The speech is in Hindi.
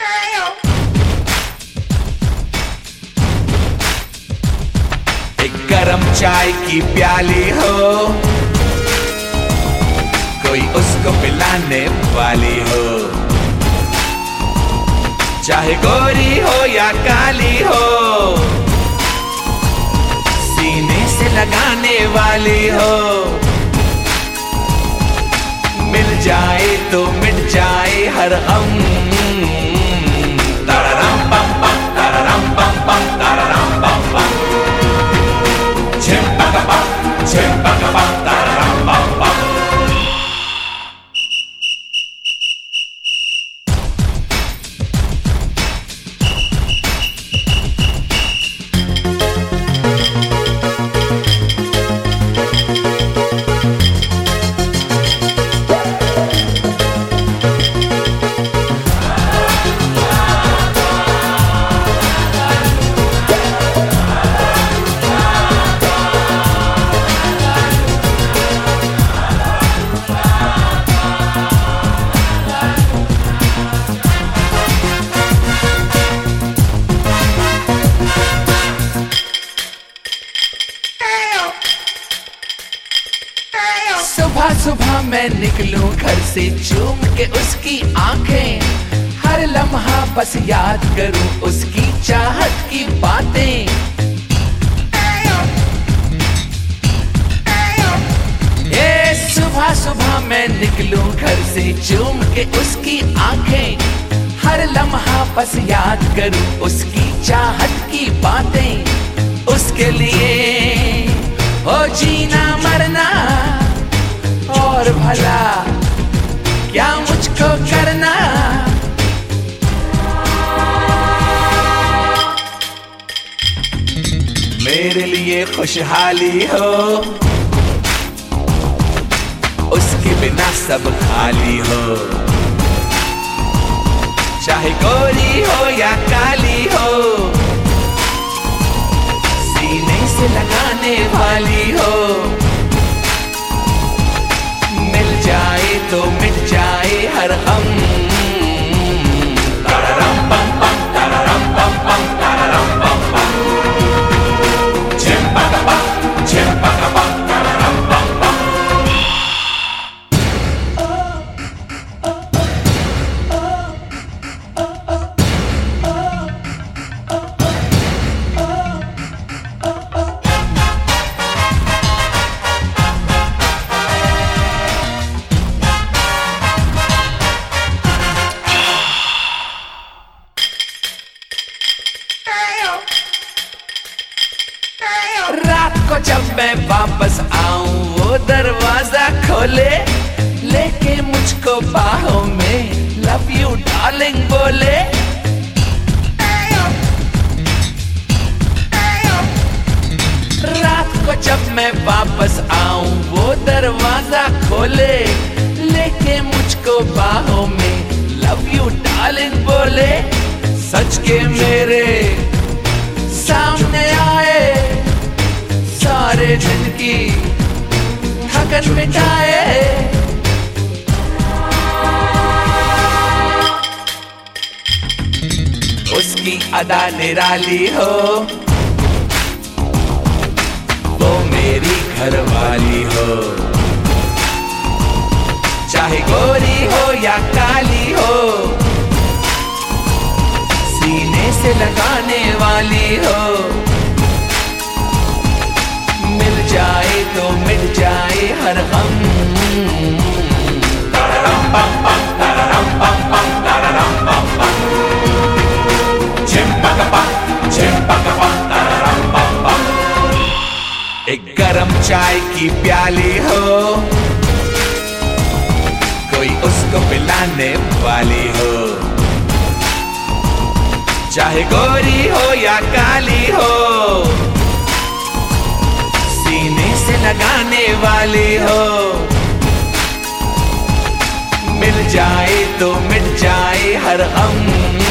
एक गरम चाय की प्याली हो, कोई उसको पिलाने वाली हो, चाहे गोरी हो या काली हो, सीने से लगाने वाली हो। मिल जाए तो मिट जाए हर गम। ताराराम पम पम, ताराराम पम पम, ताराराम पम पम, झिम पक पम, झिम पक पम, ताराराम पम पम। सुबह सुबह मैं निकलूं घर से चूम के उसकी आंखें, हर लम्हा बस याद करूं उसकी चाहत की बातें। ये सुबह सुबह मैं निकलूं घर से चूम के उसकी आंखें, हर लम्हा बस याद करूं उसकी चाहत की बातें। उसके लिए हो जीना मरना और भला क्या मुझको करना। मेरे लिए खुशहाली हो, उसके बिना सब खाली हो, चाहे गोरी हो या काली हो, सीने से लगाने वाली हो। जाए तो मिट जाए हर गम। ताराराम पम पम, ताराराम पम पम, ताराराम पम पम, झिम पक पम, झिम पक पम, ताराराम पम पम। रात को जब मैं वापस आऊं वो दरवाजा खोले, लेके मुझको बाहों में लव यू डार्लिंग बोले। रात को जब मैं वापस आऊं वो दरवाजा खोले, लेके मुझको बाहों में लव यू डार्लिंग बोले। सच के मेरे सामने आए, सारे दिन की थकन मिटाए। उसकी अदा निराली हो, वो मेरी घरवाली हो, चाहे गोरी हो या काली हो, सीने से लगाने वाली हो। मिल जाए तो मिट जाए हर गम। ताराराम पम पम, ताराराम पम पम, ताराराम पम पम, झिम पक पम, झिम पक पम, ताराराम पम पम। एक गरम चाय की प्याली हो, कोई उसको पिलाने वाली हो, चाहे गोरी हो या काली हो, सीने से लगाने वाली हो। मिल जाए तो मिट जाए हर गम।